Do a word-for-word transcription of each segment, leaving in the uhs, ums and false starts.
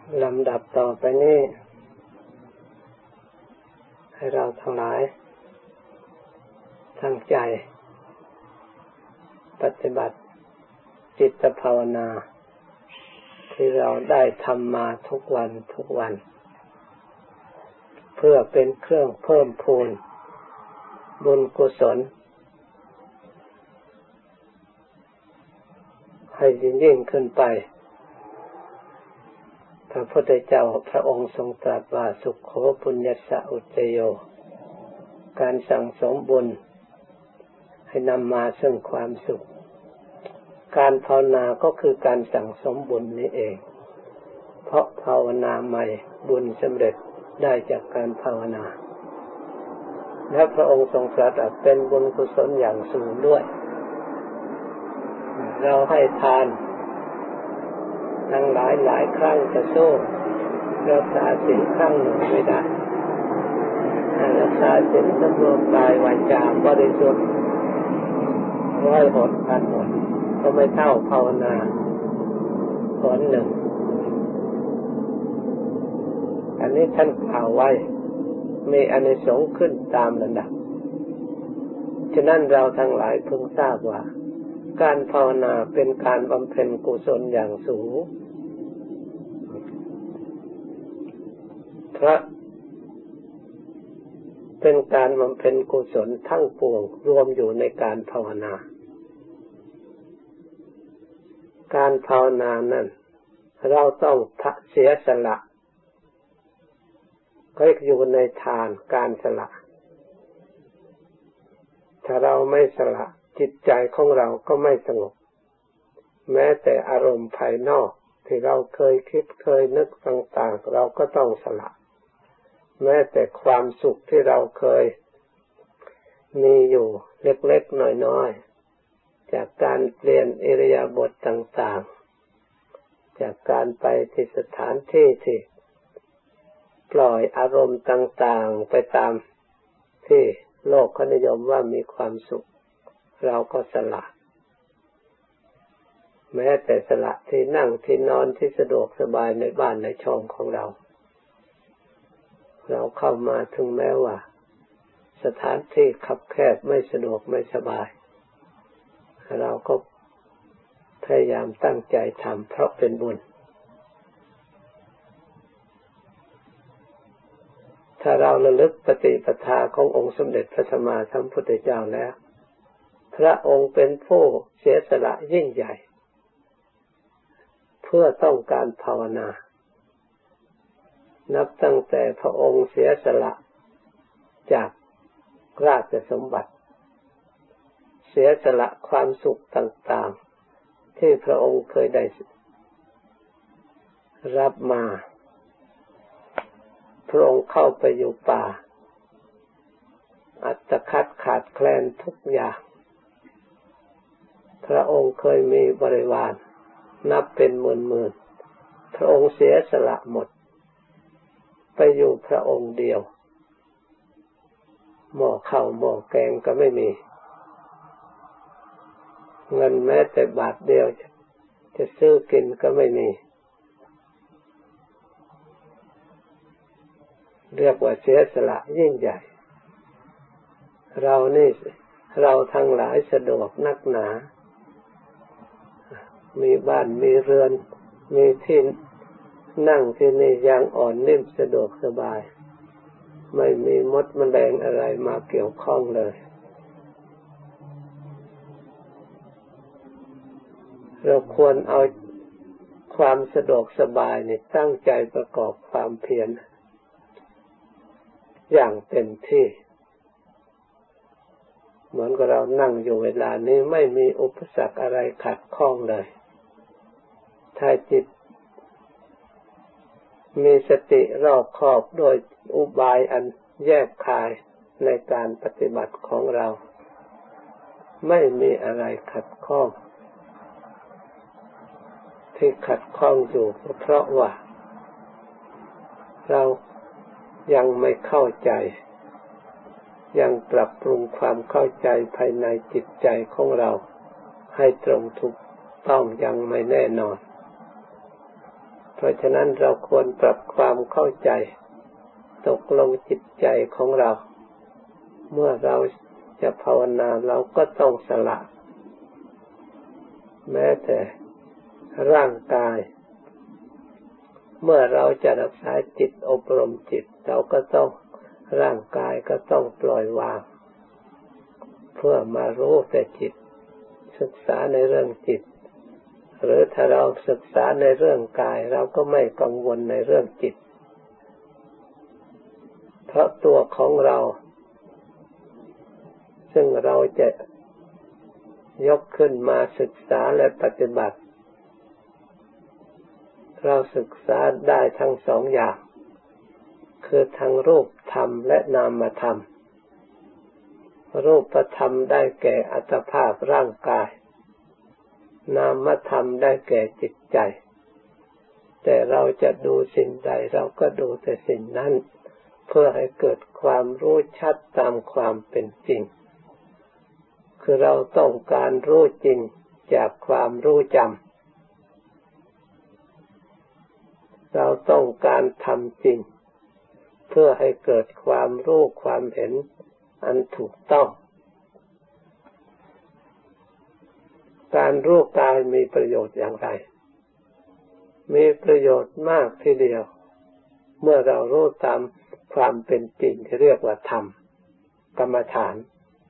ลำดับต่อไปนี้ให้เราทั้งหลายตั้งใจปฏิบัติจิตภาวนาที่เราได้ทำมาทุกวันทุกวันเพื่อเป็นเครื่องเพิ่มพูนบุญกุศลให้ยิ่งยิ่งขึ้นไปพระพุทธเจ้าพระองค์ทรงตรัสว่าสุขโขปุญญัสสะอุจจโยการสั่งสมบุญให้นำมาซึ่งความสุขการภาวนาก็คือการสั่งสมบุญนี้เองเพราะภาวนาใหม่บุญสำเร็จได้จากการภาวนาและพระองค์ทรงตรัสว่าเป็นบุญกุศลอย่างสูงด้วยเราให้ทานทั้งหลายหลายครั้งจะสู้รักษาศีลครั้งหนึ่งไม่ได้รักษาศีลสำรวมกายวาจาบริสุทธิ์ร้อยหนพันหนก็ไม่เท่าภาวนาหนหนึ่งอันนี้ท่านกล่าวไว้มีอานิสงส์ขึ้นตามลำดับฉะนั้นเราทั้งหลายพึงทราบว่าการภาวนาเป็นการบำเพ็ญกุศลอย่างสูงเพราะเป็นการบำเพ็ญกุศลทั้งปวงรวมอยู่ในการภาวนาการภาวนานั้นเราต้องเสียสละก็อยู่ในทานการสละถ้าเราไม่สละจิตใจของเราก็ไม่สงบแม้แต่อารมณ์ภายนอกที่เราเคยคิดเคยนึกต่างๆเราก็ต้องสละแม้แต่ความสุขที่เราเคยมีอยู่เล็กๆน้อยๆจากการเปลี่ยนอิริยาบถต่างๆจากการไปที่สถานที่ที่ปล่อยอารมณ์ต่างๆไปตามที่โลกเขานิยมว่ามีความสุขเราก็สละแม้แต่สละที่นั่งที่นอนที่สะดวกสบายในบ้านในช่องของเราเราเข้ามาถึงแม้ว่าสถานที่คับแคบไม่สะดวกไม่สบายเราก็พยายามตั้งใจทำเพราะเป็นบุญถ้าเราระลึกปฏิปทาขององค์สมเด็จพระสัมมาสัมพุทธเจ้าแล้วพระองค์เป็นผู้เสียสละยิ่งใหญ่เพื่อต้องการภาวนานับตั้งแต่พระองค์เสียสละจากราชสมบัติเสียสละความสุขต่างๆที่พระองค์เคยได้รับมาพระองค์เข้าไปอยู่ป่าอัตคัดขาดแคลนทุกอย่างพระองค์เคยมีบริวารนับเป็นหมื่นๆพระองค์เสียสละหมดไปอยู่พระองค์เดียวหม้อข้าวหม้อแกงก็ไม่มีเงินแม้แต่บาทเดียวจะซื้อกินก็ไม่มีเรียกว่าเสียสละยิ่งใหญ่เรานี่เราทั้งหลายสะดวกนักหนามีบ้านมีเรือนมีที่นั่งที่นี่ยังอ่อนนิ่มสะดวกสบายไม่มีมดแมลงอะไรมาเกี่ยวข้องเลยเราควรเอาความสะดวกสบายนี่ตั้งใจประกอบความเพียรอย่างเต็มที่เหมือนกับเรานั่งอยู่เวลานี้ไม่มีอุปสรรคอะไรขัดข้องเลยถ้าจิตมีสติรอบคอบโดยอุบายอันแยกคายในการปฏิบัติของเราไม่มีอะไรขัดข้องที่ขัดข้องอยู่ก็เพราะว่าเรายังไม่เข้าใจยังปรับปรุงความเข้าใจภายในจิตใจของเราให้ตรงถูกต้องยังไม่แน่นอนเพราะฉะนั้นเราควรปรับความเข้าใจตกลงจิตใจของเราเมื่อเราจะภาวนาเราก็ต้องสละแม้แต่ร่างกายเมื่อเราจะรักษาจิตอบรมจิตเราก็ต้องร่างกายก็ต้องปล่อยวางเพื่อมารู้แต่จิตศึกษาในเรื่องจิตหรือถ้าเราศึกษาในเรื่องกายเราก็ไม่กังวลในเรื่องจิตเพราะตัวของเราซึ่งเราจะยกขึ้นมาศึกษาและปฏิบัติเราศึกษาได้ทั้งสองอย่างคือทั้งรูปธรรมและนามธรรมรูปธรรมได้แก่อัตภาพร่างกายนามธรรมได้แก่จิตใจแต่เราจะดูสิ่งใดเราก็ดูแต่สิ่งนั้นเพื่อให้เกิดความรู้ชัดตามความเป็นจริงคือเราต้องการรู้จริงจากความรู้จำเราต้องการทำจริงเพื่อให้เกิดความรู้ความเห็นอันถูกต้องการรู้กายมีประโยชน์อย่างไรมีประโยชน์มากทีเดียวเมื่อเรารู้ตามความเป็นจริงที่เรียกว่าธรรมกรรมฐาน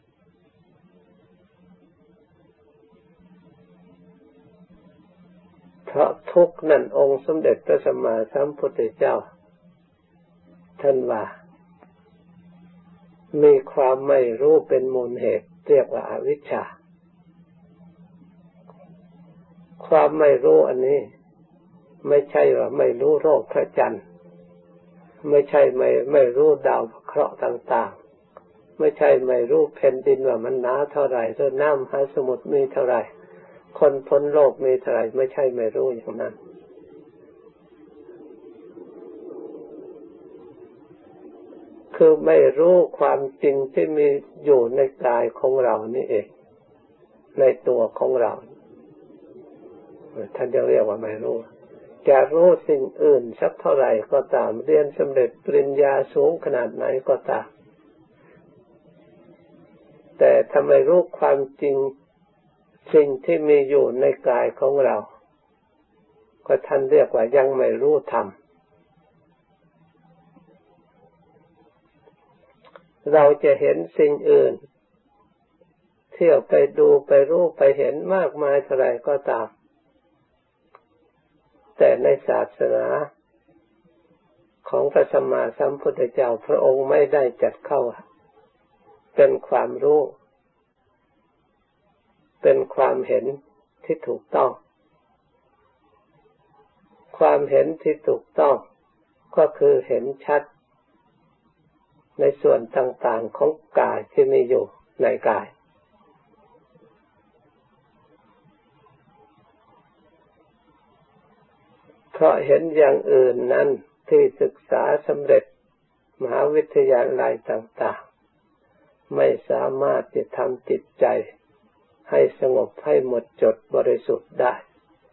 เพราะทุกข์นั้นองค์สมเด็จพระสัมมาสัมพุทธเจ้าท่านว่ามีความไม่รู้เป็นมูลเหตุเรียกว่าอวิชชาความไม่รู้อันนี้ไม่ใช่ว่าไม่รู้โลกพระจันทร์ไม่ใช่ไม่ไม่รู้ดาวเคราะห์ต่างๆไม่ใช่ไม่รู้แผ่นดินว่ามันหนาเท่าไหร่หรือน้ำมหาสมุทรมีเท่าไหร่คนพ้นโลกมีเท่าไหร่ไม่ใช่ไม่รู้อย่างนั้นคือไม่รู้ความจริงที่มีอยู่ในกายของเรานี่เองในตัวของเราท่านจะเรียกว่าไม่รู้จะรู้สิ่งอื่นสักเท่าไหร่ก็ตามเรียนสำเร็จปริญญาสูงขนาดไหนก็ตามแต่ถ้าไม่รู้ความจริงสิ่งที่มีอยู่ในกายของเราก็ท่านเรียกว่ายังไม่รู้ธรรมเราจะเห็นสิ่งอื่นเที่ยวไปดูไปรู้ไปเห็นมากมายเท่าไหร่ก็ตามแต่ในศาสนาของพระสัมมาสัมพุทธเจ้าพระองค์ไม่ได้จัดเข้าเป็นความรู้เป็นความเห็นที่ถูกต้องความเห็นที่ถูกต้องก็คือเห็นชัดในส่วนต่างๆของกายที่มีอยู่ในกายเพราะเห็นอย่างอื่นนั้นที่ศึกษาสำเร็จมหาวิทยาลัยต่างๆไม่สามารถจะทำจิตใจให้สงบให้หมดจดบริสุทธิ์ได้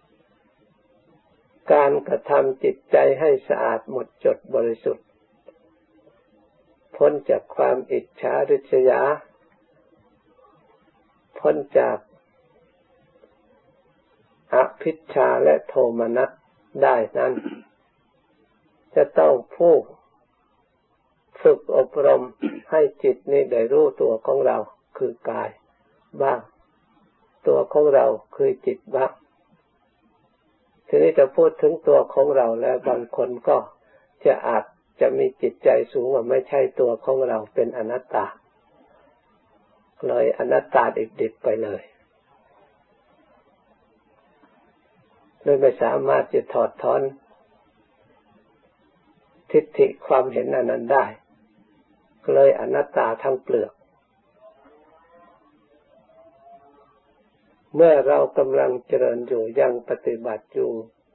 การกระทำจิตใจให้สะอาดหมดจดบริสุทธิ์พ้นจากความอิจฉาริษยาพ้นจากอภิชฌาและโทมนัสได้นั้นจะต้องผู้ฝึกอบรมให้จิตนี้ได้รู้ตัวของเราคือกายบ้างตัวของเราคือจิตบ้างทีนี้จะพูดถึงตัวของเราแล้วบางคนก็จะอาจจะมีจิตใจสูงว่าไม่ใช่ตัวของเราเป็นอนัตตาเลยอนัตตาดิบๆไปเลยเลยไม่สามารถจะถอดถอนทิฏฐิความเห็นอันนั้นได้เลยอนัตตาทั้งเปลือกเมื่อเรากำลังเจริญอยู่ยังปฏิบัติอยู่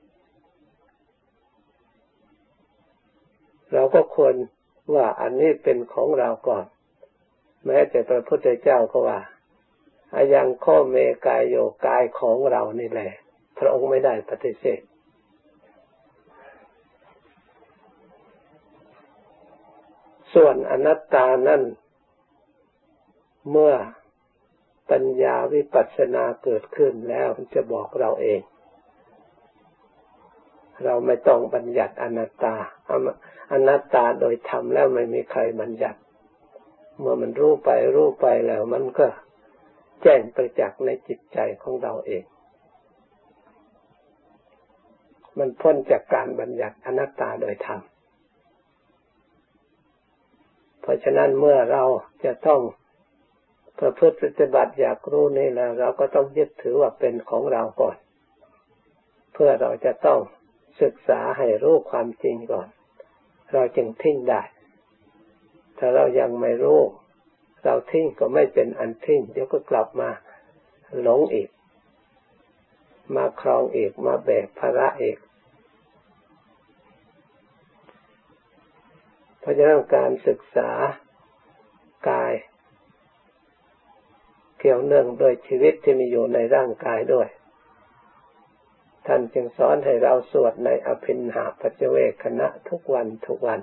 เราก็ควรว่าอันนี้เป็นของเราก่อนแม้แต่พระพุทธเจ้าก็ว่าอายังข้อเมกายโยกายของเรานี่แหละพระองค์ไม่ได้ปฏิเสธส่วนอนัตตานั้นเมื่อปัญญาวิปัสสนาเกิดขึ้นแล้วมันจะบอกเราเองเราไม่ต้องบัญญัติอนัตตาอนัตตาโดยธรรมแล้วไม่มีใครบัญญัติเมื่อมันรู้ไปรู้ไปแล้วมันก็แจ้งประจักษ์ในจิตใจของเราเองมันพ้นจากการบัญญัติอนัตตาโดยธรรมเพราะฉะนั้นเมื่อเราจะต้องประพฤติปฏิบัติอยากรู้นี่แล้วเราก็ต้องยึดถือว่าเป็นของเราก่อนเพื่อเราจะต้องศึกษาให้รู้ความจริงก่อนเราจึงทิ้งได้ถ้าเรายังไม่รู้เราทิ้งก็ไม่เป็นอันทิ้งเดี๋ยวก็กลับมาหลงอีกมาครองอีกมาแบกภาระอีกเพราะฉะนั้นการศึกษากายเกี่ยวเนื่องโดยชีวิตที่มีอยู่ในร่างกายด้วยท่านจึงสอนให้เราสวดในอภินหาปัจเจเวคขณะทุกวันทุกวัน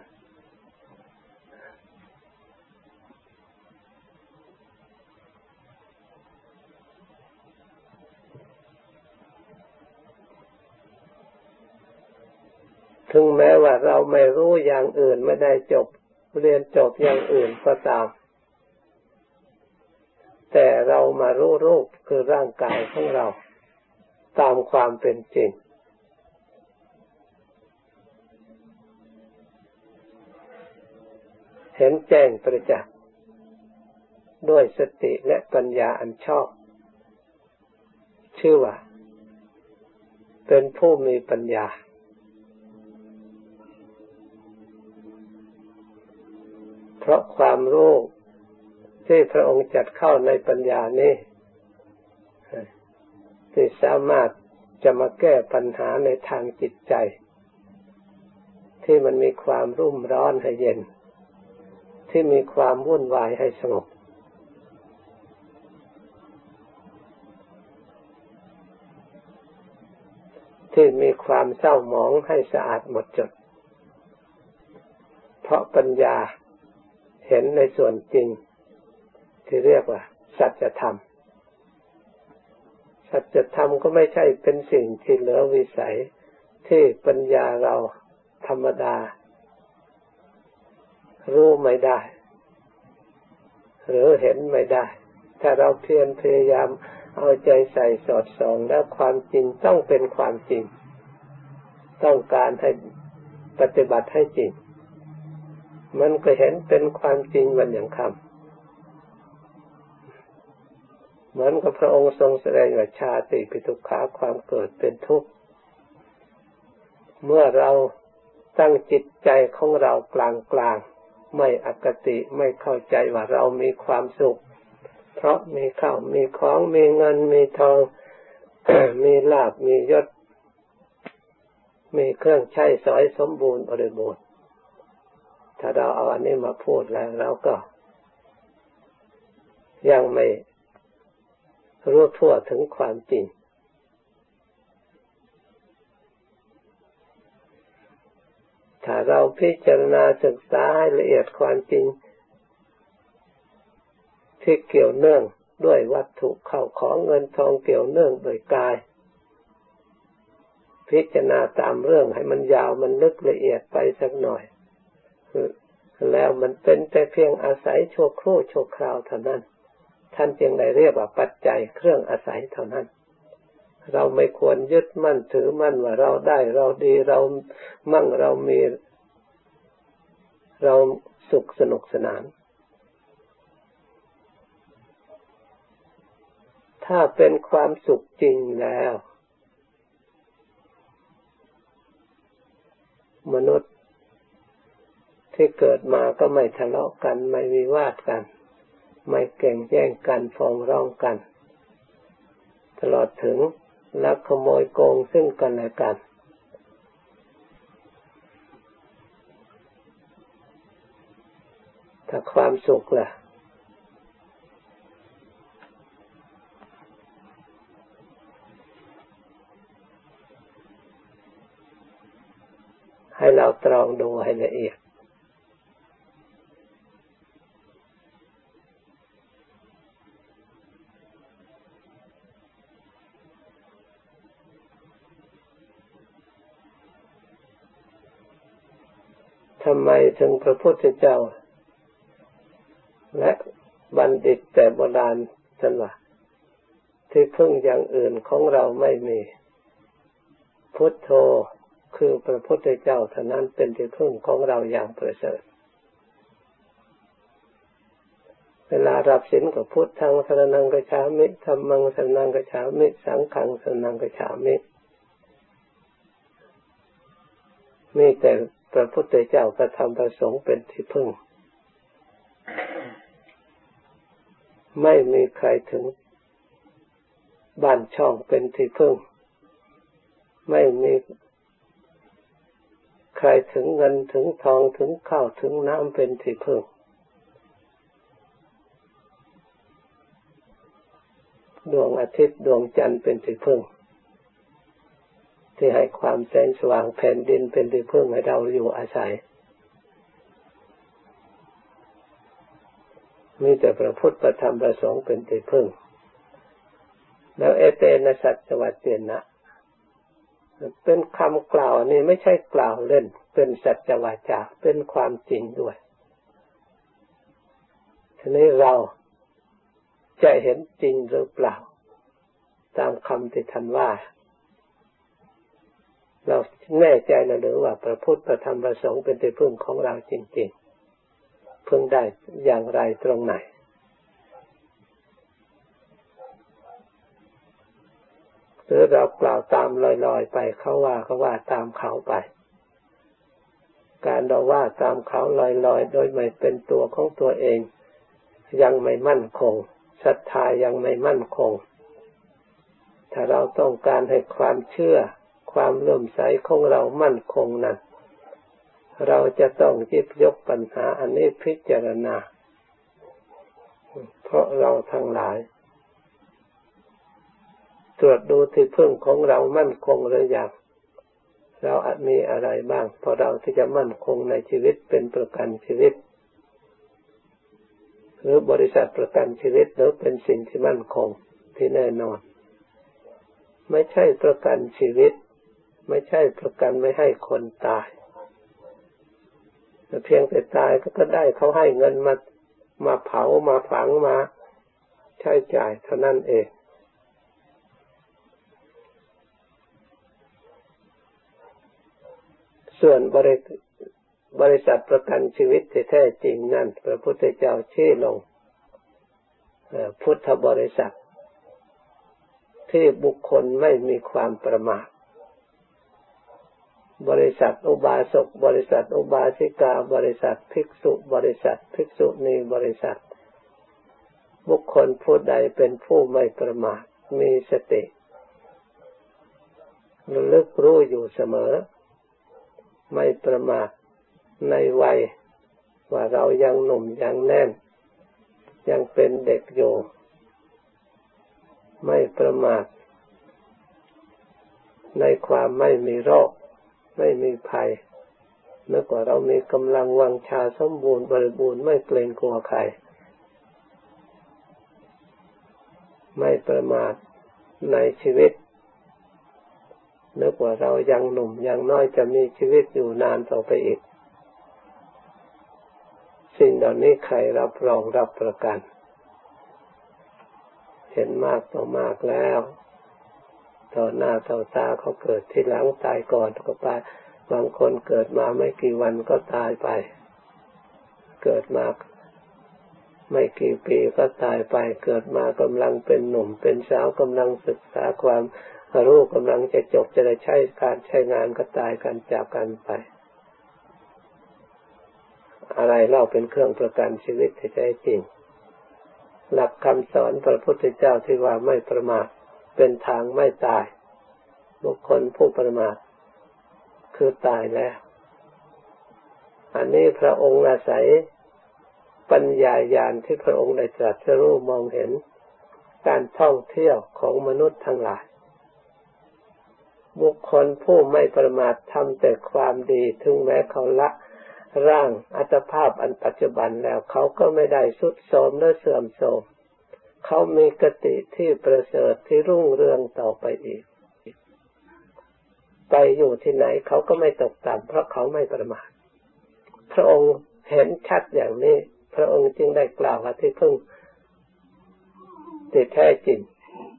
ถึงแม้ว่าเราไม่รู้อย่างอื่นไม่ได้จบเรียนจบอย่างอื่นก็ตามแต่เรามารู้รูปคือร่างกายของเราตามความเป็นจริงเห็นแจ้งประจักษ์ด้วยสติและปัญญาอันชอบชื่อว่าเป็นผู้มีปัญญาเพราะความรู้ที่พระองค์จัดเข้าในปัญญานี้ที่สามารถจะมาแก้ปัญหาในทางจิตใจที่มันมีความรุ่มร้อนให้เย็นที่มีความวุ่นวายให้สงบที่มีความเศร้าหมองให้สะอาดหมดจดเพราะปัญญาเห็นในส่วนจริงที่เรียกว่าสัจธรรมสัจธรรมก็ไม่ใช่เป็นสิ่งที่เหลือวิสัยที่ปัญญาเราธรรมดารู้ไม่ได้หรือเห็นไม่ได้ถ้าเราเพียรพยายามเอาใจใส่สอดส่องแล้วความจริงต้องเป็นความจริงต้องการให้ปฏิบัติให้จริงมันก็เห็นเป็นความจริงวันอย่างคำเหมือนกับพระองค์ทรงแสดงว่าชาติปิทุกขาความเกิดเป็นทุกข์เมื่อเราตั้งจิตใจของเรากลางๆไม่อคติไม่เข้าใจว่าเรามีความสุขเพราะมีข้าวมีของมีเงินมีทอง มีลาภมียศมีเครื่องใช้สอยสมบูรณ์บริบูรณ์ถ้าเราเอาอันนี้มาพูดแล้วเราก็ยังไม่รู้ทั่วถึงความจริงถ้าเราพิจารณาศึกษาให้ละเอียดความจริงที่เกี่ยวเนื่องด้วยวัตถุเข้าของเงินทองเกี่ยวเนื่องโดยกายพิจารณาตามเรื่องให้มันยาวมันลึกละเอียดไปสักหน่อยแล้วมันเป็นแต่เพียงอาศัยชั่วครู่ชั่วคราวเท่านั้นท่านจึงได้เรียกว่าปัจจัยเครื่องอาศัยเท่านั้นเราไม่ควรยึดมั่นถือมั่นว่าเราได้เราดีเรามั่งเรามีเราสุขสนุกสนานถ้าเป็นความสุขจริงแล้วมนุษย์ที่เกิดมาก็ไม่ทะเลาะกันไม่วิวาทกันไม่แข่งแย่งกันฟ้องร้องกันตลอดถึงลักขโมยโกงซึ่งกันและกันถ้าความสุขล่ะให้เราตรองดูให้ละเอียดทำไมถึงพระพุทธเจ้าและบัณฑิตแต่โบราณท่านว่าที่พึ่งอย่างอื่นของเราไม่มีพุทโธคือพระพุทธเจ้าเท่านั้นเป็นที่พึ่งของเราอย่างประเสริฐเวลารับศีลก็พุทธังสรณังคัจฉามิธัมมังสรณังคัจฉามิสังฆังสรณังคัจฉามิมีแต่พระพุทธเจ้าพระธรรมพระสงฆ์เป็นที่พึ่งไม่มีใครถึงบ้านช่องเป็นที่พึ่งไม่มีใครถึงเงินถึงทองถึงข้าวถึงน้ำเป็นที่พึ่งดวงอาทิตย์ดวงจันทร์เป็นที่พึ่งที่ให้ความแสงสว่างแผ่นดินเป็นที่พึ่งให้เราอยู่อาศัยมีแต่พระพุทธพระธรรมพระสงฆ์เป็นที่พึ่งแล้วเอเตนะสัจวัตเตนะเป็นคำกล่าวนี่ไม่ใช่กล่าวเล่นเป็นสัจวาจาเป็นความจริงด้วยทีนี้เราจะเห็นจริงหรือเปล่าตามคำที่ท่านว่าเราแน่ใจนะหรือว่าพระพุทธพระธรรมพระสงฆ์เป็นที่พึ่งของเราจริงๆพึ่งได้อย่างไรตรงไหนหรือเรากล่าวตามลอยๆไปเขาว่าเขาว่าตามเขาไปการเราว่าตามเขาลอยๆโดยไม่เป็นตัวของตัวเองยังไม่มั่นคงศรัทธายังไม่มั่นคงถ้าเราต้องการให้ความเชื่อความเลื่อมใสของเรามั่นคงนั้นเราจะต้องหยิบยกปัญหาอันนี้พิจารณาเพราะเราทั้งหลายตรวจดูที่พึ่งของเรามั่นคงหรือยังเราอาจมีอะไรบ้างพอเราที่จะมั่นคงในชีวิตเป็นประกันชีวิตหรือบริษัทประกันชีวิตหรือเป็นสิ่งที่มั่นคงที่แน่นอนไม่ใช่ประกันชีวิตไม่ใช่ประกันไม่ให้คนตายแต่เพียงแต่ตายก็ได้เขาให้เงินมามาเผามาฝังมาใช้จ่ายเท่านั้นเองส่วนบริบริษัทประกันชีวิตที่แท้จริงนั่นพระพุทธเจ้าชี้ลงพุทธบริษัทที่บุคคลไม่มีความประมาทบริษัทอุบาสกบริษัทอุบาสิกาบริษัทภิกษุบริษัทภิกษุณีบริษัทบุคคลผู้ใดเป็นผู้ไม่ประมาทมีสติระลึกรู้อยู่เสมอไม่ประมาทในวัยว่าเรายังหนุ่มยังแน่นยังเป็นเด็กอยู่ไม่ประมาทในความไม่มีโรคไม่มีภัยนึกว่าเรามีกำลังวังชาสมบูรณ์บริบูรณ์ไม่เกรงกลัวใครไม่ประมาทในชีวิตนึกว่าเรายังหนุ่มยังน้อยจะมีชีวิตอยู่นานต่อไปอีกสิ่งเหล่านี้ใครรับรองรับประกันเห็นมากต่อมากแล้วต่อหน้าต่อตาเขาเกิดทีหลังตายก่อนก็ไปบางคนเกิดมาไม่กี่วันก็ตายไปเกิดมาไม่กี่ปีก็ตายไปเกิดมากำลังเป็นหนุ่มเป็นสาวกำลังศึกษาความรู้กำลังจะจบจะได้ใช้การใช้งานก็ตายกันจากกันไปอะไรเล่าเป็นเครื่องประกันชีวิตที่แท้จริงหลักคำสอนพระพุทธเจ้าที่ว่าไม่ประมาทเป็นทางไม่ตายบุคคลผู้ประมาทคือตายแล้วอันนี้พระองค์อาศัยปัญญาญาณที่พระองค์ได้ตรัสรู้มองเห็นการท่องเที่ยวของมนุษย์ทั้งหลายบุคคลผู้ไม่ประมาททำแต่ความดีถึงแม้เขาละร่างอัตภาพอันปัจจุบันแล้วเขาก็ไม่ได้ทรุดโทรมและเสื่อมโทรมเขามีกติที่ประเสริฐที่รุ่งเรืองต่อไปอีกไปอยู่ที่ไหนเขาก็ไม่ตกต่ำเพราะเขาไม่ประมาทพระองค์เห็นชัดอย่างนี้พระองค์จึงได้กล่าวว่าที่พึ่งที่แท้จริง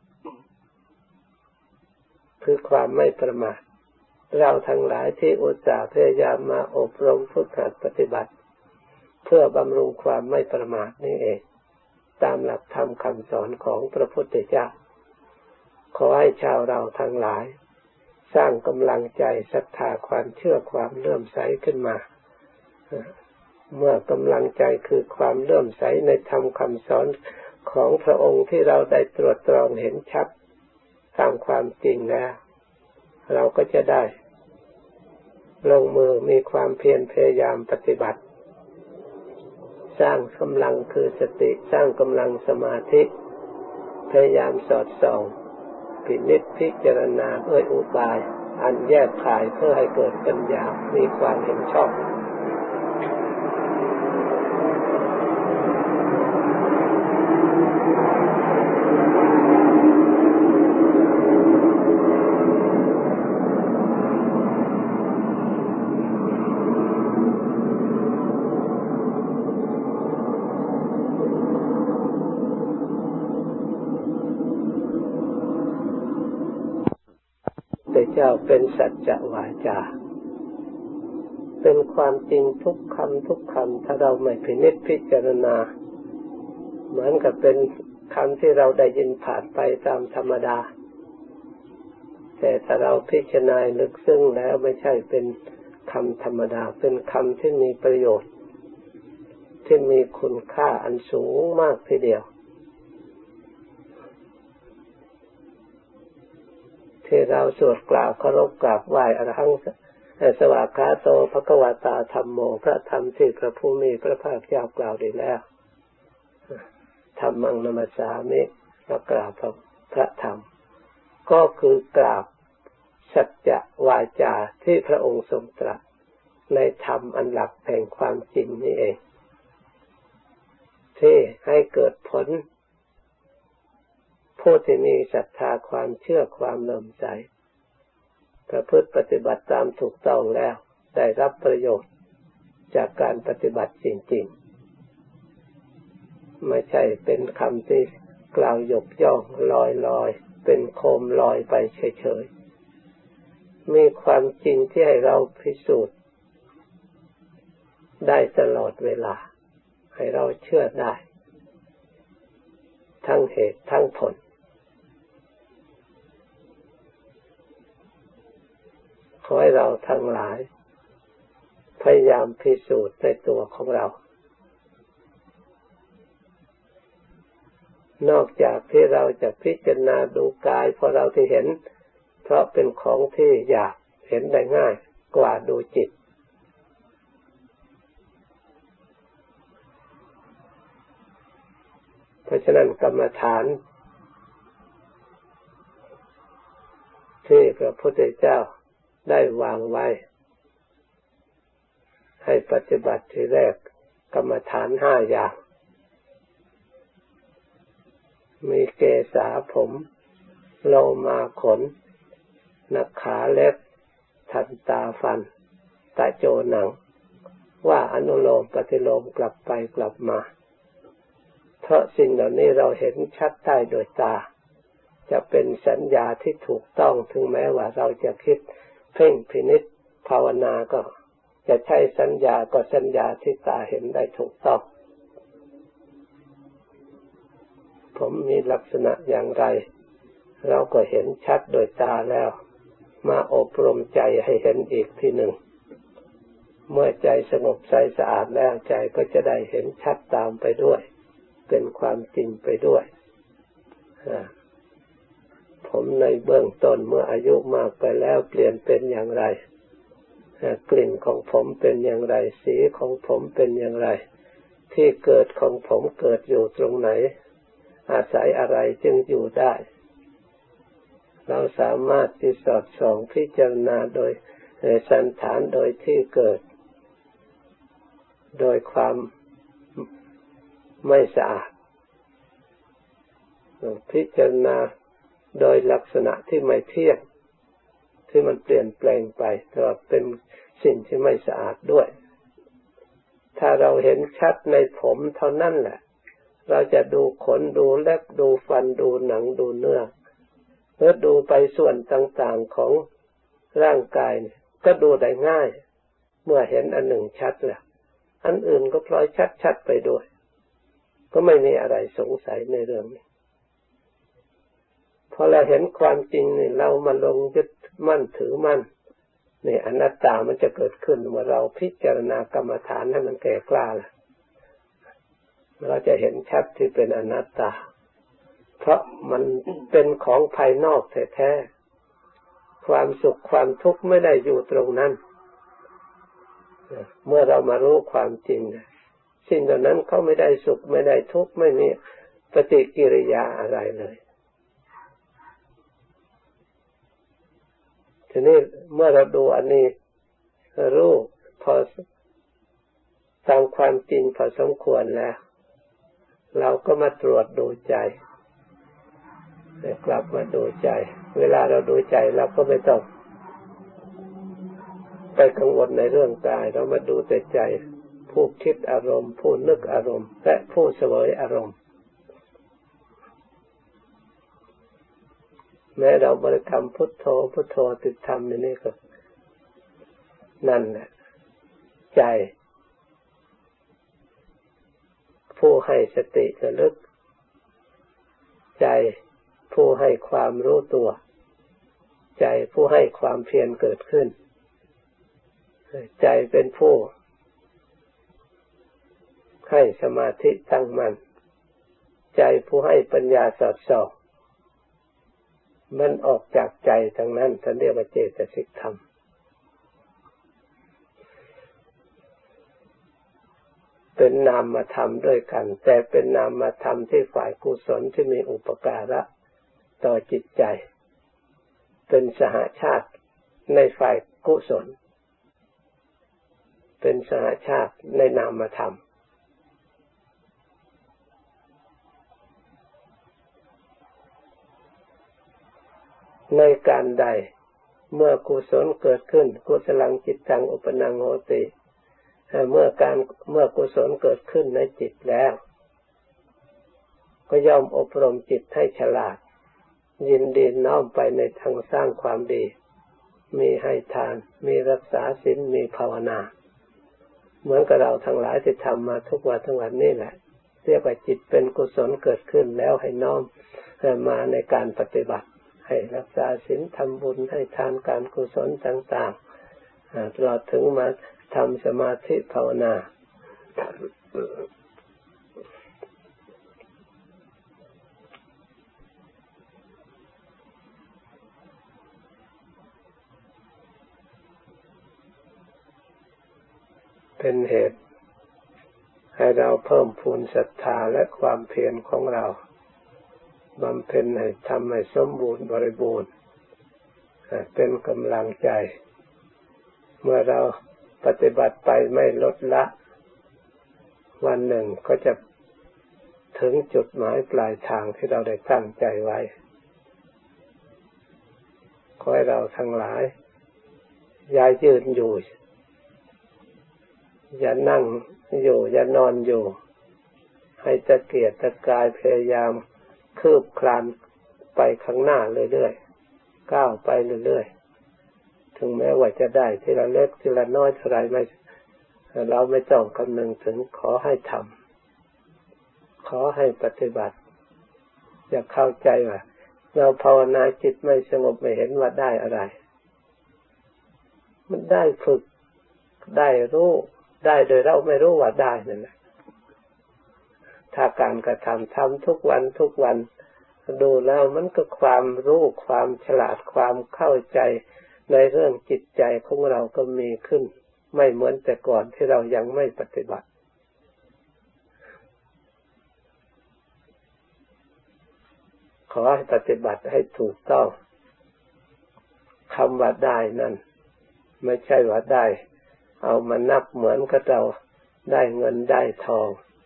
คือความไม่ประมาทเราทั้งหลายที่อุตส่าห์พยายามมาอบรมฝึกหัดปฏิบัติเพื่อบำรุงความไม่ประมาทนี่เองตามหลักธรรมคำสอนของพระพุทธเจ้าขอให้ชาวเราทั้งหลายสร้างกำลังใจศรัทธาความเชื่อความเลื่อมใสขึ้นมาเมื่อกำลังใจคือความเลื่อมใสในธรรมคำสอนของพระองค์ที่เราได้ตรวจตรองเห็นชัดตามความจริงแล้วเราก็จะได้ลงมือมีความเพียรพยายามปฏิบัติสร้างกำลังคือสติสร้างกำลังสมาธิพยายามสอดส่องพินิจพิจารณาด้วยอุบายอันแยกขายเพื่อให้เกิดปัญญามีความเห็นชอบเจ้าเป็นสัจจะวาจาเป็นความจริงทุกคำทุกคำถ้าเราไม่พินิจพิจารณาเหมือนกับเป็นคำที่เราได้ยินผ่านไปตามธรรมดาแต่ถ้าเราพิจารณาลึกซึ้งแล้วไม่ใช่เป็นคำธรรมดาเป็นคำที่มีประโยชน์ที่มีคุณค่าอันสูงมากทีเดียวที่เราสวดกล่าวเคารพกราบไหว้อรหังสวากขาโตภควตาธัมโมพระธรรมที่พระผู้มีพระภาคเจ้ากล่าวดีแล้วธัมมังนัมสสามิเรากราบพระธรรมก็คือกราบสัจจะวาจาที่พระองค์ทรงตรัสในธรรมอันหลักแห่งความจริงนี่เองที่ให้เกิดผลผู้ที่มีศรัทธาความเชื่อความเลื่อมใสประพฤติปฏิบัติตามถูกต้องแล้วได้รับประโยชน์จากการปฏิบัติจริงๆไม่ใช่เป็นคำที่กล่าวยกย่องลอยๆเป็นโคมลอยไปเฉยๆมีความจริงที่ให้เราพิสูจน์ได้ตลอดเวลาให้เราเชื่อได้ทั้งเหตุทั้งผลขอให้เราทั้งหลายพยายามพิสูจน์ในตัวของเรานอกจากที่เราจะพิจารณาดูกายเพราะเราที่เห็นเพราะเป็นของที่อยากเห็นได้ง่ายกว่าดูจิตเพราะฉะนั้นกรรมฐานที่พระพุทธเจ้าได้วางไว้ให้ปฏิบัติที่แรกกรรมฐานห้าอย่างมีเกศาผมโลมาขนนักขาเล็บทันตาฟันตาโจหนังว่าอนุโลมปฏิโลมกลับไปกลับมาเพราะสิ่งเหล่านี้เราเห็นชัดได้โดยตาจะเป็นสัญญาที่ถูกต้องถึงแม้ว่าเราจะคิดเพ่งพินิจภาวนาก็จะใช้สัญญาก็สัญญาที่ตาเห็นได้ถูกต้องผมมีลักษณะอย่างไรเราก็เห็นชัดโดยตาแล้วมาอบรมใจให้เห็นอีกทีหนึ่งเมื่อใจสงบใจสะอาดแล้วใจก็จะได้เห็นชัดตามไปด้วยเป็นความจริงไปด้วยผมในเบื้องต้นเมื่ออายุมากไปแล้วเปลี่ยนเป็นอย่างไรกลิ่นของผมเป็นอย่างไรสีของผมเป็นอย่างไรที่เกิดของผมเกิดอยู่ตรงไหนอาศัยอะไรจึงอยู่ได้เราสามารถที่สอดส่องพิจารณาโดยสันฐานโดยที่เกิดโดยความไม่สะอาดพิจารณาโดยลักษณะที่ไม่เที่ยงที่มันเปลี่ยนแปลงไปแต่ว่าเป็นสิ่งที่ไม่สะอาดด้วยถ้าเราเห็นชัดในผมเท่านั้นแหละเราจะดูขนดูเล็บดูฟันดูหนังดูเนื้อหรือดูไปส่วนต่างๆของร่างกายก็ดูได้ง่ายเมื่อเห็นอันหนึ่งชัดแล้วอันอื่นก็พลอยชัดๆไปด้วยก็ไม่มีอะไรสงสัยในเรื่องนี้พอเราเห็นความจริงนี่เรามาลงยึดมั่นถือมั่นนี่อนัตตามันจะเกิดขึ้นเมื่อเราพิจารณากรรมฐานให้มันแก่กล้าล่ะเราจะเห็นชัดที่เป็นอนัตตาเพราะมันเป็นของภายนอกแท้ๆความสุขความทุกข์ไม่ได้อยู่ตรงนั้นเมื่อเรามารู้ความจริงสิ่งเหล่านั้นเขาไม่ได้สุขไม่ได้ทุกข์ไม่มีปฏิกิริยาอะไรเลยทีนี้เมื่อเราดูอันนี้รู้พอตามความจริงพอสมควรแล้วเราก็มาตรวจดูใจกลับมาดูใจเวลาเราดูใจเราก็ไม่ต้องไปกังวลในเรื่องกายเรามาดูแต่ใจผู้คิดอารมณ์ผู้นึกอารมณ์และผู้เสวยอารมณ์แม้เราบริกรรมพุทโธพุทโธติดธรรมนี่ก็นั่นแหละใจผู้ให้สติระลึกใจผู้ให้ความรู้ตัวใจผู้ให้ความเพียรเกิดขึ้นใจเป็นผู้ให้สมาธิตั้งมั่นใจผู้ให้ปัญญาสอดส่องมันออกจากใจทั้งนั้นท่านเรียกว่าเจตสิกธรรมเป็นนามธรรมด้วยกันแต่เป็นนามธรรมที่ฝ่ายกุศลที่มีอุปการะต่อจิตใจเป็นสหชาติในฝ่ายกุศลเป็นสหชาติในนามธรรมในการใดเมื่อกุศลเกิดขึ้นกุศลังจิตตังอุปนังโหติเมื่อการเมื่อกุศลเกิดขึ้นในจิตแล้วก็ย่อมอบรมจิตให้ฉลาดยินดีน้อมไปในทางสร้างความดีมีให้ทานมีรักษาศีลมีภาวนาเหมือนกับเราทั้งหลายที่ทำมาทุกวันทั้งวันนี่แหละเรียกว่าจิตเป็นกุศลเกิดขึ้นแล้วให้น้อมมาในการปฏิบัติให้รักษาศีลทำบุญให้ทานการกุศลต่างๆตลอดถึงมาทำสมาธิภาวนาเป็นเหตุให้เราเพิ่มพูนศรัทธาและความเพียรของเราบำเพ็ญให้ทำให้สมบูรณ์บริบูรณ์เป็นกำลังใจเมื่อเราปฏิบัติไปไม่ลดละวันหนึ่งก็จะถึงจุดหมายปลายทางที่เราได้ตั้งใจไว้ขอให้เราทั้งหลายอย่ายืนอยู่อย่านั่งอยู่อย่านอนอยู่ให้ตะเกียกตะกายพยายามคืบคลานไปข้างหน้าเรื่อยๆก้าวไปเรื่อยๆถึงแม้ว่าจะได้ทีละเล็กทีละน้อยเท่าไรไม่เราไม่ต้องคำนึงถึงขอให้ทำขอให้ปฏิบัติอย่าเข้าใจว่าเราภาวนาจิตไม่สงบไม่เห็นว่าได้อะไรมันได้ฝึกได้รู้ได้โดยเราไม่รู้ว่าได้นั่นแหละถ้าการกระทำทำทุกวันทุกวันดูแล้วมันก็ความรู้ความฉลาดความเข้าใจในเรื่องจิตใจของเราก็มีขึ้นไม่เหมือนแต่ก่อนที่เรายังไม่ปฏิบัติขอให้ปฏิบัติให้ถูกต้องคำว่าได้นั่นไม่ใช่ว่าได้เอามานับเหมือนกับเราได้เงินได้ทอง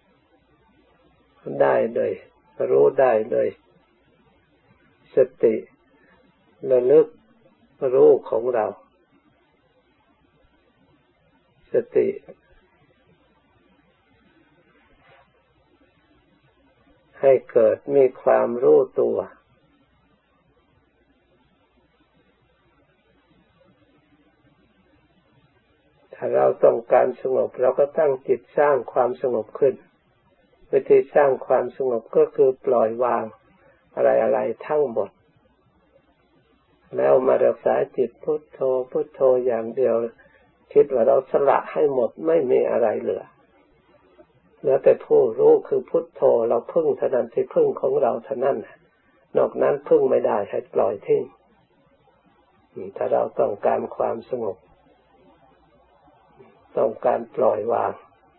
ได้โดยรู้ได้โดยสติระลึกรู้ของเราสติให้เกิดมีความรู้ตัวถ้าเราต้องการสงบเราก็ตั้งจิตสร้างความสงบขึ้นวิธีสร้างความสงบก็คือปล่อยวางอะไรๆทั้งหมดแล้วมารักษาจิตพุทโธพุทโธอย่างเดียวคิดว่าเราสละให้หมดไม่มีอะไรเหลือเหลือแต่ผู้รู้คือพุทโธเราพึ่งเท่านั้นที่พึ่งของเราเท่านั้นนอกนั้นพึ่งไม่ได้ให้ปล่อยทิ้งถ้าเราต้องการความสงบต้องการปล่อยวาง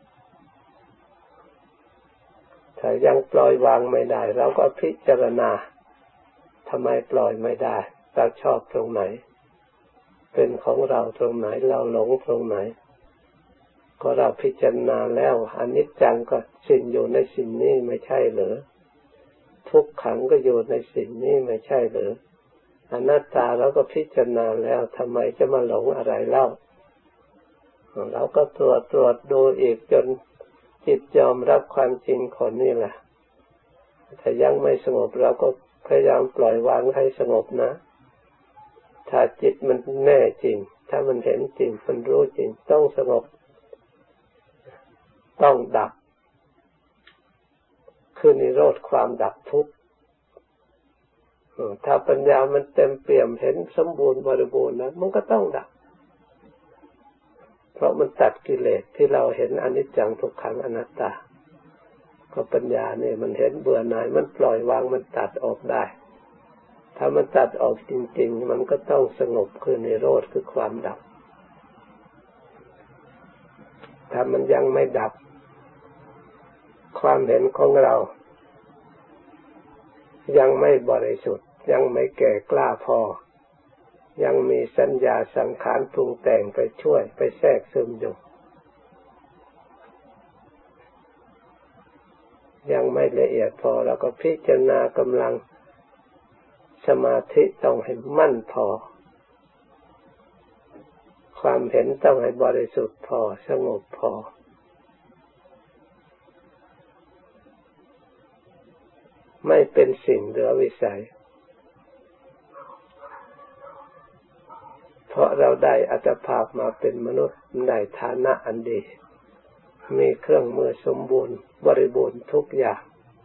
ถ้ายังปล่อยวางไม่ได้เราก็พิจารณาทำไมปล่อยไม่ได้เราชอบตรงไหนเป็นของเราตรงไหนเราหลงตรงไหนก็เราพิจารณาแล้วอนิจจังก็สิ่งอยู่ในสิ่งนี้ไม่ใช่หรือทุกขังก็อยู่ในสิ่งนี้ไม่ใช่หรืออนัตตาเราก็พิจารณาแล้วทำไมจะมาหลงอะไรเล่าเราก็ตรวจตรวจดูอีกจนจิตยอมรับความจริงของนี่แหละถ้ายังไม่สงบเราก็พยายามปล่อยวางให้สงบนะถ้าจิตมันแน่จริงถ้ามันเห็นจริงมันรู้จริงต้องสงบต้องดับคือนิโรธความดับทุกข์ถ้าปัญญามันเต็มเปี่ยมเห็นสมบูรณ์บริบูรณ์นะมันก็ต้องดับเพราะมันตัดกิเลสที่เราเห็นอนิจจังทุกขังอนัตตาก็ปัญญาเนี่ยมันเห็นเบื่อหน่ายมันปล่อยวางมันตัดออกได้ถ้ามันตัดออกจริงๆมันก็ต้องสงบคือนิโรธคือความดับถ้ามันยังไม่ดับความเห็นของเรายังไม่บริสุทธิ์ยังไม่แก่กล้าพอยังมีสัญญาสังขารปรุงแต่งไปช่วยไปแทรกซึมอยู่ยังไม่ละเอียดพอแล้วก็พิจารณากำลังสมาธิต้องให้มั่นพอความเห็นต้องให้บริสุทธิ์พอสงบพอไม่เป็นสิ่งเหลือวิสัยเพราะเราได้อัตภาพมาเป็นมนุษย์ได้ฐานะอันดีมีเครื่องมือสมบูรณ์บริบูรณ์ทุกอย่าง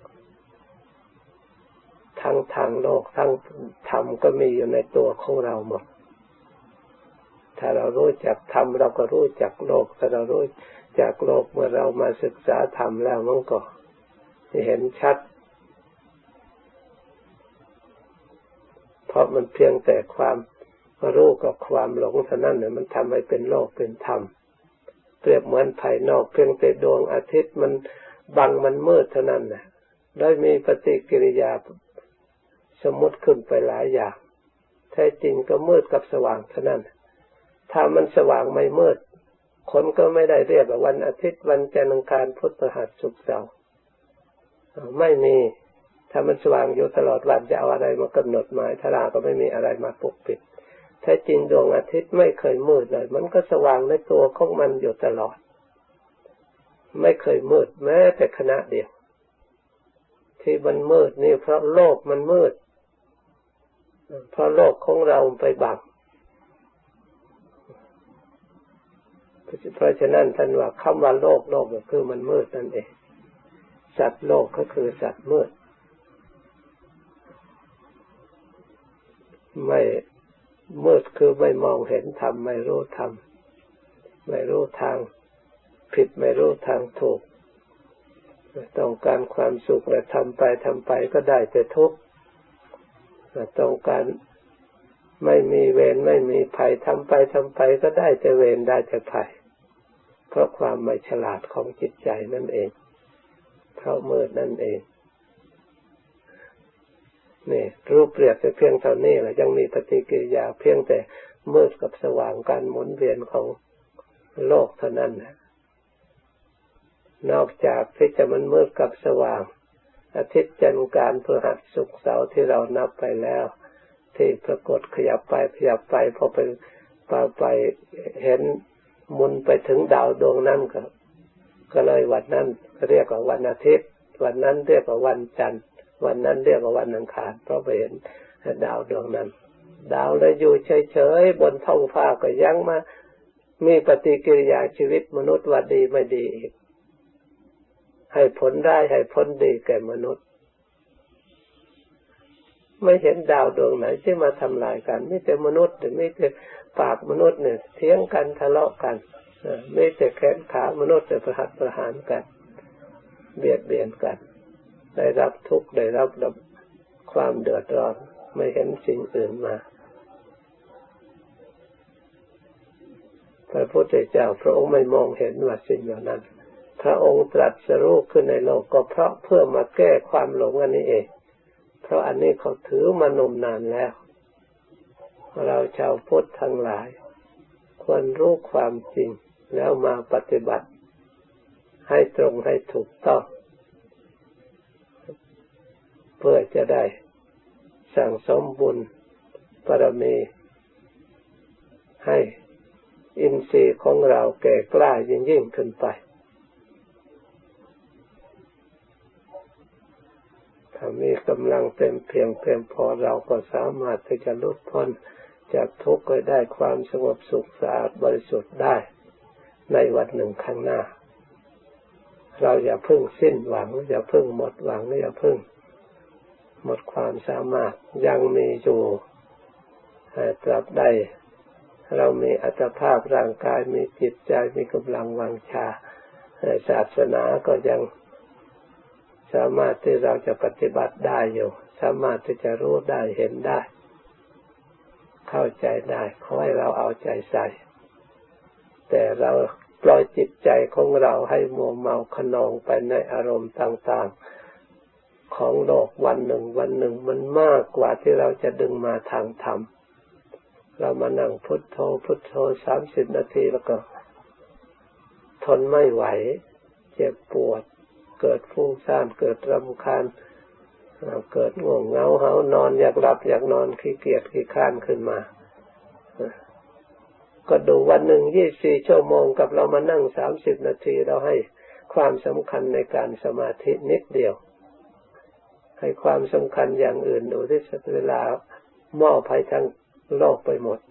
ทั้งทางโลกทั้งธรรมก็มีอยู่ในตัวของเราหมดถ้าเรารู้จักธรรมเราก็รู้จักโลกถ้าเรารู้จักโลกเมื่อเรามาศึกษาธรรมแล้วมันก็เห็นชัดเพราะมันเพียงแต่ความรู้กับความหลงเท่านั้นเนี่ยมันทำให้เป็นโลกเป็นธรรมเปรียบเหมือนภายนอกเพียงแต่ดวงอาทิตย์มันบังมันมืดเท่านั้นน่ะได้มีปฏิกิริยาสมมติขึ้นไปหลายอย่างแท้จริงก็มืดกับสว่างเท่านั้นถ้ามันสว่างไม่มืดคนก็ไม่ได้เรียกว่าวันอาทิตย์วันจันทร์อังคารพุธพฤหัสศุกร์เสาร์ไม่มีถ้ามันสว่างอยู่ตลอดวันจะเอาอะไรมากำหนดหมายทาราก็ไม่มีอะไรมาปกปิดแท้จริงดวงอาทิตย์ไม่เคยมืดเลยมันก็สว่างในตัวของมันอยู่ตลอดไม่เคยมืดแม้แต่ขณะเดียวที่มันมืดนี่เพราะโลกมันมืดเพราะโลกของเราไปบังเพราะฉะนั้นท่านว่าคำว่าโลกโลกก็คือมันมืดนั่นเองสัตว์โลกก็คือสัตว์มืดไม่มืดคือไม่มองเห็นธรรมไม่รู้ธรรมไม่รู้ทางผิดไม่รู้ทางถูกต้องการความสุขและทำไปทำไปก็ได้แต่ทุกข์ต้องการไม่มีเวรไม่มีภัยทำไปทำไปก็ได้แต่เวรได้แต่ภัยเพราะความไม่ฉลาดของจิตใจนั่นเองเพราะมืดนั่นเองนี่รูปเปรียบแต่เพียงเท่านี้แหละยังมีปฏิกิริยาเพียงแต่มืดกับสว่างการหมุนเวียนของโลกเท่านั้นนะนอกจากที่จะมันมืดกับสว่างอาทิตย์จันทร์อังคารพฤหัสศุกร์เสาร์ที่เรานับไปแล้วที่ปรากฏขยับไปขยับไปพอไปไปไปเห็นมุนไปถึงดาวดวงนั้นก็ก็เลยวันนั้นเรียกว่าวันอาทิตย์วันนั้นเรียกว่าวันจันทร์วันนั้นเรียกว่าวันอังคารเพราะไปเห็นดาวดวงนั้นดาวเลยอยู่เฉยๆบนท้องฟ้าก็ยังมามีปฏิกิริยาชีวิตมนุษย์ว่าดีไม่ดีอีกให้ผลได้ให้ผลดีแก่มนุษย์ไม่เห็นดาวดวงไหนที่มาทำลายกันไม่แต่มนุษย์หรือไม่แต่ปากมนุษย์เนี่ยเถียงกันทะเลาะกันไม่แต่แขนขามนุษย์แต่ประหัตประหารกันเบียดเบียนกันได้รับทุกข์ได้รับความเดือดร้อนไม่เห็นสิ่งอื่นมาพระพุทธเจ้าพระองค์ไม่มองเห็นว่าสิ่งเหล่านั้นพระองค์ตรัสรู้ขึ้นในโลกก็เพราะเพื่อมาแก้ความหลงอันนี้เองเพราะอันนี้เขาถือมานมนานแล้วเราชาวพุทธทั้งหลายควรรู้ความจริงแล้วมาปฏิบัติให้ตรงให้ถูกต้องเพื่อจะได้สั่งสมบุญบารมีให้อินทรีย์ของเราแก่กล้ายิ่งยิ่งขึ้นไปถ้ามีกำลังเต็มเพียงเพียงพอเราก็สามารถที่จะหลุดพ้นจากทุกข์ได้ความสงบสุขสะอาดบริสุทธิ์ได้ในวันหนึ่งข้างหน้าเราอย่าเพิ่งสิ้นหวังอย่าเพิ่งหมดหวังอย่าเพิ่งหมดความสามารถยังมีอยู่ตราบใดเรามีอัตภาพร่างกายมีจิตใจมีกำลังวังชาศาสนาก็ยังสามารถที่เราจะปฏิบัติได้อยู่สามารถที่จะรู้ได้เห็นได้เข้าใจได้ขอให้เราเอาใจใส่แต่เราปล่อยจิตใจของเราให้มัวเมาขนองไปในอารมณ์ต่างๆของโลกวันหนึ่งวันหนึ่งมันมากกว่าที่เราจะดึงมาทางธรรมเรามานั่งพุทโธพุทโธสามสิบนาทีแล้วก็ทนไม่ไหวเจ็บปวดเกิดฟุ้งซ่านเกิดรำคาญเกิดง่วงเหงาหาวนอนอยากหลับอยากนอนขี้เกียจขี้ค้านขึ้นมาก็ดูวันหนึ่งยี่สิบสี่ชั่วโมงกับเรามานั่งสามสิบนาทีเราให้ความสำคัญในการสมาธินิดเดียวให้ความสำคัญอย่างอื่นดูที่เวลามอบให้ทั้งโลกไปหมด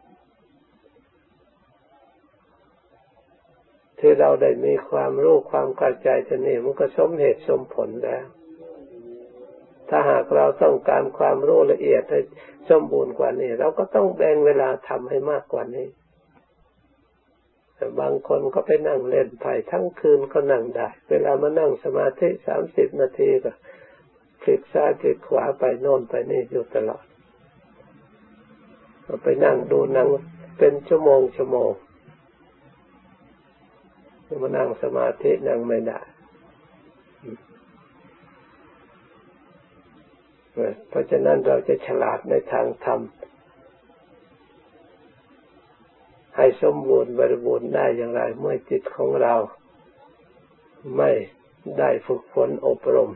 ที่เราได้มีความรู้ความเข้าใจจะนี่มันก็สมเหตุสมผลแล้วถ้าหากเราต้องการความรู้ละเอียดให้สมบูรณ์กว่านี้เราก็ต้องแบ่งเวลาทำให้มากกว่านี้บางคนก็ไปนั่งเล่นไพ่ทั้งคืนก็นั่งได้เวลามานั่งสมาธิสามสิบนาทีก็พลิกซ้ายพลิกขวาไปโน่นไปนี่อยู่ตลอดไปนั่งดูหนังเป็นชั่วโมงชั่วโมงมานั่งสมาธินั่งไม่ได้เพราะฉะนั้นเราจะฉลาดในทางธรรมให้สมบูรณ์บริบูรณ์ได้อย่างไรเมื่อจิตของเราไม่ได้ฝึกฝนอบรม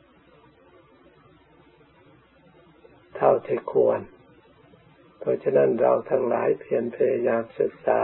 เท่าที่ควรเพราะฉะนั้นเราทั้งหลายเพียรพยายามศึกษา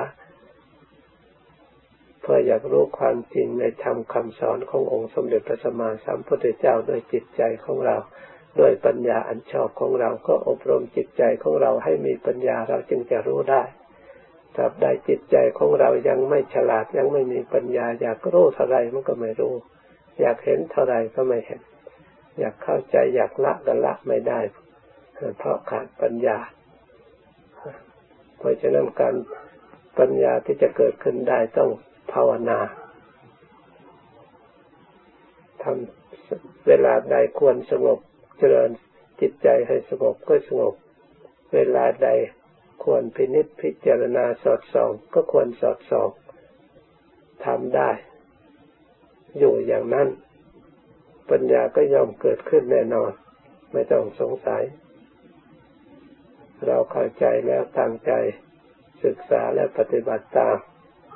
เพื่ออยากรู้ความจริงในธรรมคำสอนขององค์สมเด็จพระสัมมาสัมพุทธเจ้าด้วยจิตใจของเราด้วยปัญญาอันชอบของเราก็อบรมจิตใจของเราให้มีปัญญาเราจึงจะรู้ได้ตราบใดจิตใจของเรายังไม่ฉลาดยังไม่มีปัญญาอยากรู้เท่าไรมันก็ไม่รู้อยากเห็นเท่าไรก็ไม่เห็นอยากเข้าใจอยากละก็ละไม่ได้เพราะขาดปัญญาเพราะฉะนั้นการปัญญาที่จะเกิดขึ้นได้ต้องภาวนาทำเวลาใดควรสงบเจริญจิตใจให้สงบก็สงบเวลาใดควรพินิจพิจารณาสอดส่องก็ควรสอดส่องทำได้อยู่อย่างนั้นปัญญาก็ย่อมเกิดขึ้นแน่นอนไม่ต้องสงสัยเราเข้าใจแล้วตั้งใจศึกษาและปฏิบัติตาม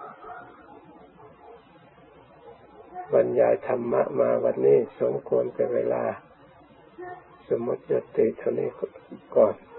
บรรยายธรรมะมาวันนี้สมควรเป็นเวลาสมมติยุติเท่านี้ก่อน